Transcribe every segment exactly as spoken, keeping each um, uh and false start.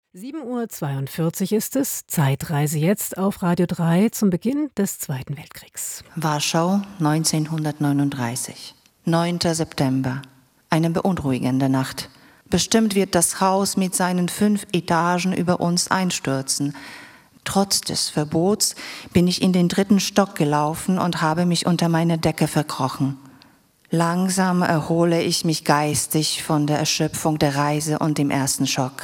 sieben Uhr zweiundvierzig ist es, Zeitreise jetzt auf Radio drei zum Beginn des Zweiten Weltkriegs. Warschau, neunzehnhundertneununddreißig. neunter September. Eine beunruhigende Nacht. Bestimmt wird das Haus mit seinen fünf Etagen über uns einstürzen. Trotz des Verbots bin ich in den dritten Stock gelaufen und habe mich unter meine Decke verkrochen. Langsam erhole ich mich geistig von der Erschöpfung der Reise und dem ersten Schock.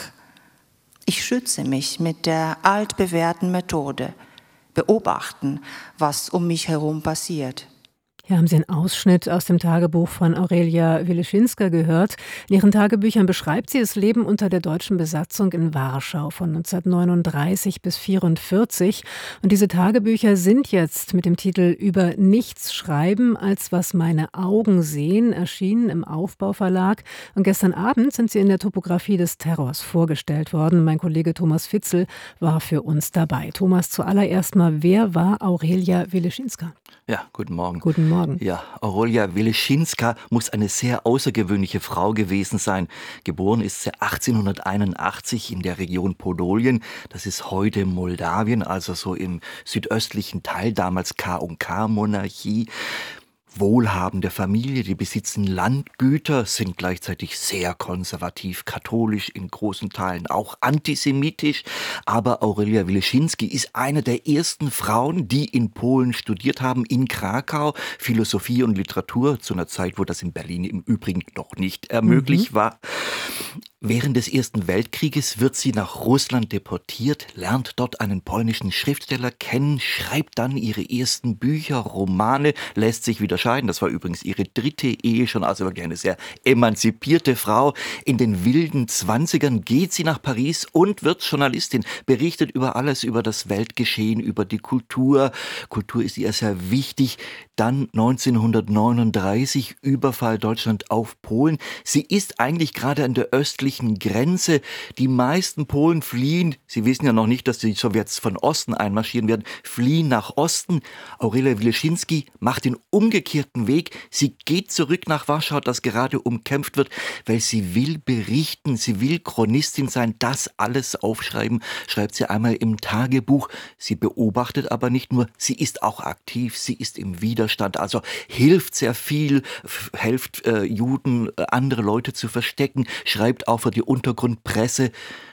Ich schütze mich mit der altbewährten Methode. Beobachten, was um mich herum passiert. Hier haben Sie einen Ausschnitt aus dem Tagebuch von Aurelia Wileschinska gehört. In ihren Tagebüchern beschreibt sie das Leben unter der deutschen Besatzung in Warschau von neunzehnhundertneununddreißig bis neunzehnhundertvierundvierzig. Und diese Tagebücher sind jetzt mit dem Titel »Über nichts schreiben, als was meine Augen sehen« erschienen im Aufbau Verlag. Und gestern Abend sind sie in der Topographie des Terrors vorgestellt worden. Mein Kollege Thomas Fitzel war für uns dabei. Thomas, zuallererst mal, wer war Aurelia Wileschinska? Ja, guten Morgen. Guten Morgen. Ja, Aurelia Wileschinska muss eine sehr außergewöhnliche Frau gewesen sein. Geboren ist sie achtzehnhunderteinundachtzig in der Region Podolien. Das ist heute Moldawien, also so im südöstlichen Teil, damals K und K-Monarchie. Wohlhabende Familie, die besitzen Landgüter, sind gleichzeitig sehr konservativ, katholisch, in großen Teilen auch antisemitisch. Aber Aurelia Wileschinski ist eine der ersten Frauen, die in Polen studiert haben, in Krakau, Philosophie und Literatur, zu einer Zeit, wo das in Berlin im Übrigen noch nicht äh, möglich mhm. war. Während des Ersten Weltkrieges wird sie nach Russland deportiert, lernt dort einen polnischen Schriftsteller kennen, schreibt dann ihre ersten Bücher, Romane, lässt sich wieder scheiden. Das war übrigens ihre dritte Ehe schon, also wirklich eine sehr emanzipierte Frau. In den wilden Zwanzigern geht sie nach Paris und wird Journalistin, berichtet über alles, über das Weltgeschehen, über die Kultur. Kultur ist ihr sehr wichtig. Dann neunzehnhundertneununddreißig, Überfall Deutschland auf Polen. Sie ist eigentlich gerade an der östlichen Grenze. Die meisten Polen fliehen, sie wissen ja noch nicht, dass die Sowjets von Osten einmarschieren werden, fliehen nach Osten. Aurelia Wileschinski macht den umgekehrten Weg. Sie geht zurück nach Warschau, das gerade umkämpft wird, weil sie will berichten, sie will Chronistin sein, das alles aufschreiben, schreibt sie einmal im Tagebuch. Sie beobachtet aber nicht nur, sie ist auch aktiv, sie ist im Widerstand. Also hilft sehr viel, hilft äh, Juden, äh, andere Leute zu verstecken, schreibt auch für die Untergrundpresse.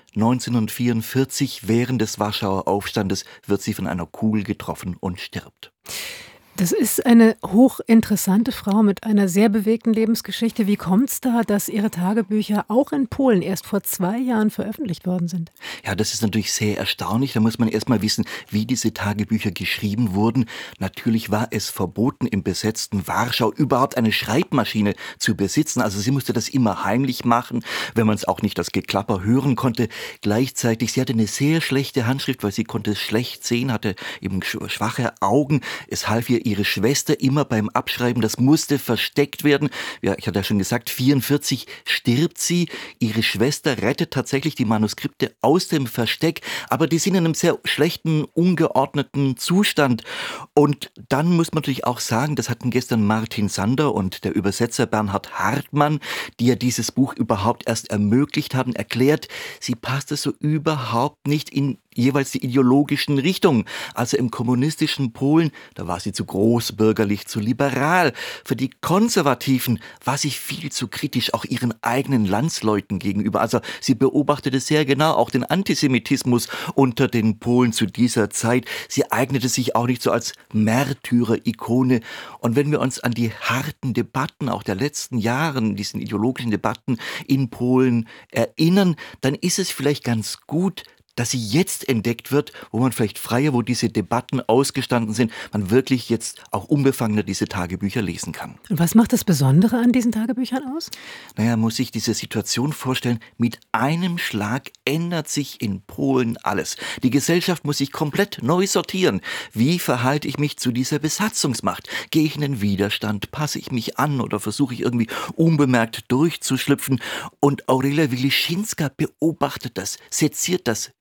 neunzehnhundertvierundvierzig, während des Warschauer Aufstandes, wird sie von einer Kugel getroffen und stirbt. Das ist eine hochinteressante Frau mit einer sehr bewegten Lebensgeschichte. Wie kommt es da, dass ihre Tagebücher auch in Polen erst vor zwei Jahren veröffentlicht worden sind? Ja, das ist natürlich sehr erstaunlich. Da muss man erst mal wissen, wie diese Tagebücher geschrieben wurden. Natürlich war es verboten, im besetzten Warschau überhaupt eine Schreibmaschine zu besitzen. Also sie musste das immer heimlich machen, wenn man es auch nicht das Geklapper hören konnte. Gleichzeitig, sie hatte eine sehr schlechte Handschrift, weil sie konnte es schlecht sehen, hatte eben schwache Augen. Es half ihr ihre Schwester immer beim Abschreiben, das musste versteckt werden. Ja, ich hatte ja schon gesagt, vierundvierzig stirbt sie. Ihre Schwester rettet tatsächlich die Manuskripte aus dem Versteck, aber die sind in einem sehr schlechten, ungeordneten Zustand. Und dann muss man natürlich auch sagen, das hatten gestern Martin Sander und der Übersetzer Bernhard Hartmann, die ja dieses Buch überhaupt erst ermöglicht haben, erklärt, sie passte so überhaupt nicht in jeweils die ideologischen Richtungen. Also im kommunistischen Polen, da war sie zu großbürgerlich, zu liberal. Für die Konservativen war sie viel zu kritisch, auch ihren eigenen Landsleuten gegenüber. Also sie beobachtete sehr genau auch den Antisemitismus unter den Polen zu dieser Zeit. Sie eignete sich auch nicht so als Märtyrer-Ikone. Und wenn wir uns an die harten Debatten auch der letzten Jahre, diesen ideologischen Debatten in Polen erinnern, dann ist es vielleicht ganz gut, dass sie jetzt entdeckt wird, wo man vielleicht freier, wo diese Debatten ausgestanden sind, man wirklich jetzt auch unbefangener diese Tagebücher lesen kann. Und was macht das Besondere an diesen Tagebüchern aus? Naja, muss sich diese Situation vorstellen, mit einem Schlag ändert sich in Polen alles. Die Gesellschaft muss sich komplett neu sortieren. Wie verhalte ich mich zu dieser Besatzungsmacht? Gehe ich in den Widerstand? Passe ich mich an oder versuche ich irgendwie unbemerkt durchzuschlüpfen? Und Aurelia Wileschinska beobachtet das, seziert das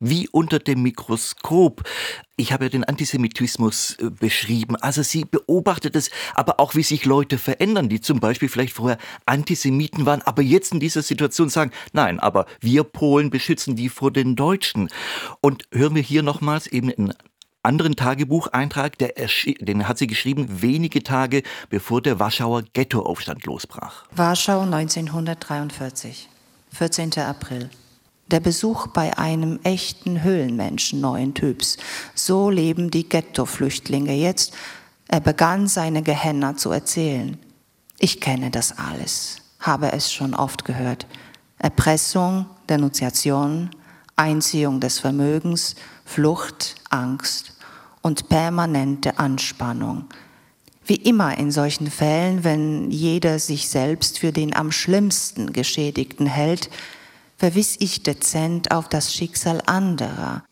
wie unter dem Mikroskop. Ich habe ja den Antisemitismus äh, beschrieben. Also sie beobachtet es, aber auch wie sich Leute verändern, die zum Beispiel vielleicht vorher Antisemiten waren, aber jetzt in dieser Situation sagen, nein, aber wir Polen beschützen die vor den Deutschen. Und hören wir hier nochmals eben in anderen Tagebucheintrag, der den hat sie geschrieben, wenige Tage bevor der Warschauer Ghettoaufstand losbrach. Warschau neunzehnhundertdreiundvierzig, vierzehnter April. Der Besuch bei einem echten Höhlenmenschen neuen Typs. So leben die Ghetto-Flüchtlinge jetzt. Er begann seine Gehenna zu erzählen. Ich kenne das alles, habe es schon oft gehört. Erpressung, Denunziation, Einziehung des Vermögens, Flucht, Angst und permanente Anspannung. Wie immer in solchen Fällen, wenn jeder sich selbst für den am schlimmsten Geschädigten hält, verwies ich dezent auf das Schicksal anderer.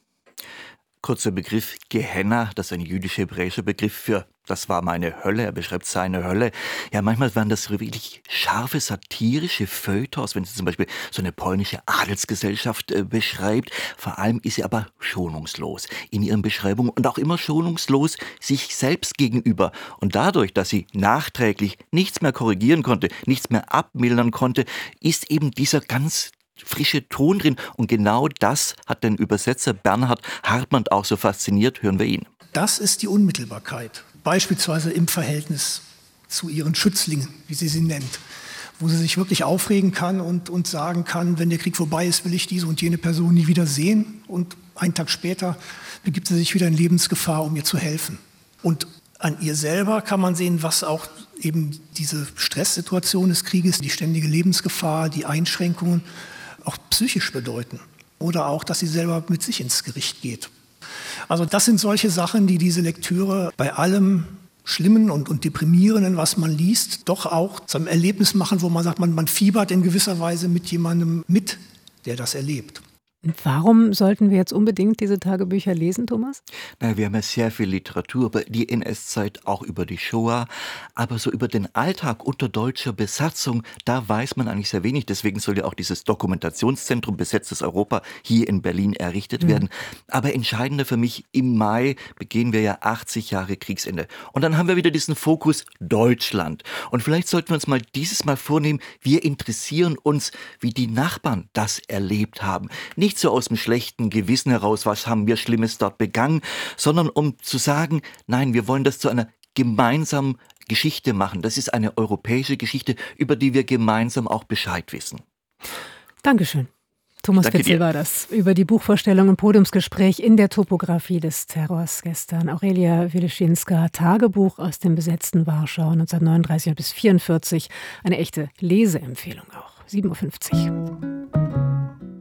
Kurzer Begriff Gehenna, das ist ein jüdisch-hebräischer Begriff für das war meine Hölle, er beschreibt seine Hölle. Ja, manchmal waren das wirklich scharfe, satirische Feuilletons, wenn sie zum Beispiel so eine polnische Adelsgesellschaft äh, beschreibt. Vor allem ist sie aber schonungslos in ihren Beschreibungen und auch immer schonungslos sich selbst gegenüber. Und dadurch, dass sie nachträglich nichts mehr korrigieren konnte, nichts mehr abmildern konnte, ist eben dieser ganz frische Ton drin. Und genau das hat den Übersetzer Bernhard Hartmann auch so fasziniert. Hören wir ihn. Das ist die Unmittelbarkeit. Beispielsweise im Verhältnis zu ihren Schützlingen, wie sie sie nennt, wo sie sich wirklich aufregen kann und, und sagen kann, wenn der Krieg vorbei ist, will ich diese und jene Person nie wieder sehen. Und einen Tag später begibt sie sich wieder in Lebensgefahr, um ihr zu helfen. Und an ihr selber kann man sehen, was auch eben diese Stresssituation des Krieges, die ständige Lebensgefahr, die Einschränkungen auch psychisch bedeuten. Oder auch, dass sie selber mit sich ins Gericht geht. Also das sind solche Sachen, die diese Lektüre bei allem Schlimmen und, und Deprimierenden, was man liest, doch auch zu einem Erlebnis machen, wo man sagt, man, man fiebert in gewisser Weise mit jemandem mit, der das erlebt. Und warum sollten wir jetzt unbedingt diese Tagebücher lesen, Thomas? Na, wir haben ja sehr viel Literatur über die N S-Zeit, auch über die Shoah, aber so über den Alltag unter deutscher Besatzung, da weiß man eigentlich sehr wenig. Deswegen soll ja auch dieses Dokumentationszentrum Besetztes Europa hier in Berlin errichtet mhm. werden. Aber entscheidender für mich, im Mai begehen wir ja achtzig Jahre Kriegsende. Und dann haben wir wieder diesen Fokus Deutschland. Und vielleicht sollten wir uns mal dieses Mal vornehmen, wir interessieren uns, wie die Nachbarn das erlebt haben. Nicht so aus dem schlechten Gewissen heraus, was haben wir Schlimmes dort begangen, sondern um zu sagen, nein, wir wollen das zu einer gemeinsamen Geschichte machen. Das ist eine europäische Geschichte, über die wir gemeinsam auch Bescheid wissen. Dankeschön. Thomas Danke Witzel dir. war das über die Buchvorstellung und Podiumsgespräch in der Topographie des Terrors gestern. Aurelia Wileschinska, Tagebuch aus dem besetzten Warschau neunzehnhundertneununddreißig bis vierundvierzig. Eine echte Leseempfehlung auch. sieben Uhr fünfzig.